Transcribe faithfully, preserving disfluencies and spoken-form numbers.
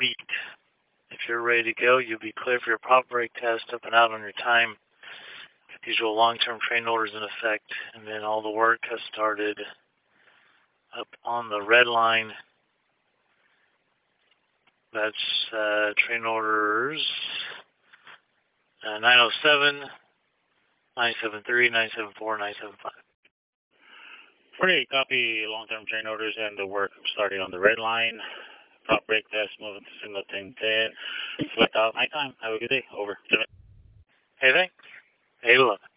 beat. If you're ready to go, you'll be clear for your prop brake test up and out on your time. Usual long-term train orders in effect, and then all the work has started up on the red line. That's uh, train orders uh, nine oh seven, nine seven three, nine seven four, nine seven five. forty-eight, copy long-term train orders and the work starting on the red line. Prop brake test, moving to signal ten ten. Select out my time. Have a good day. Over. Hey, thanks. eight eleven.